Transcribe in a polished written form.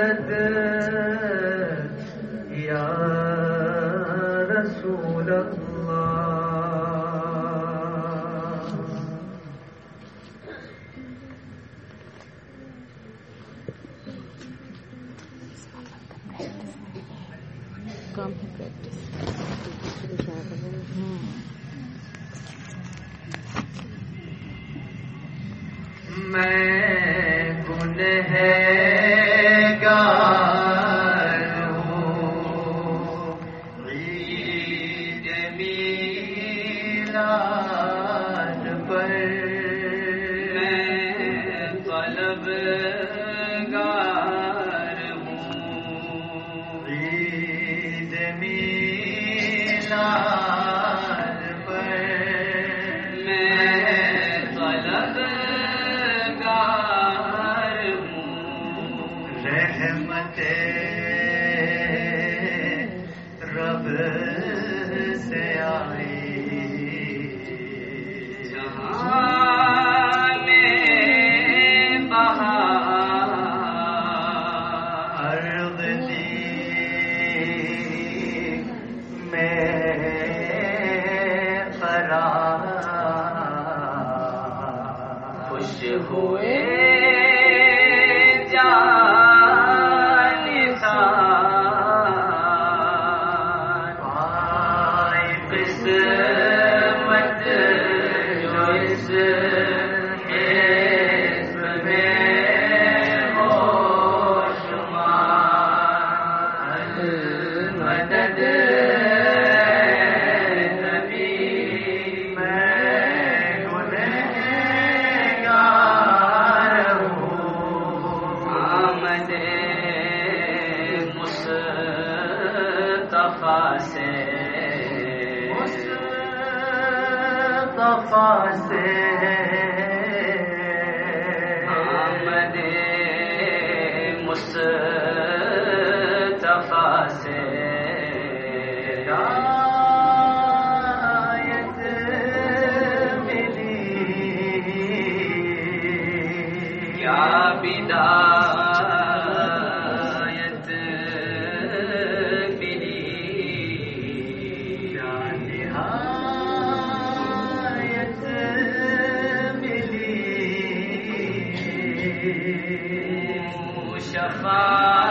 مدد یا رسول اللہ. میں گنہگار ہوں، عید میلاد پر میں طلبگار ہوں، عید میلاد پر میں طلبگار رحمت رب سے آئی، جہاں میں بہار عرض دی میں قرار، خوش ہوئے مصطفیٰ سے آمد مصطفیٰ سے ہدایت ملی، کیا بدایت ملی، کیا نہایت ملی، شفاعت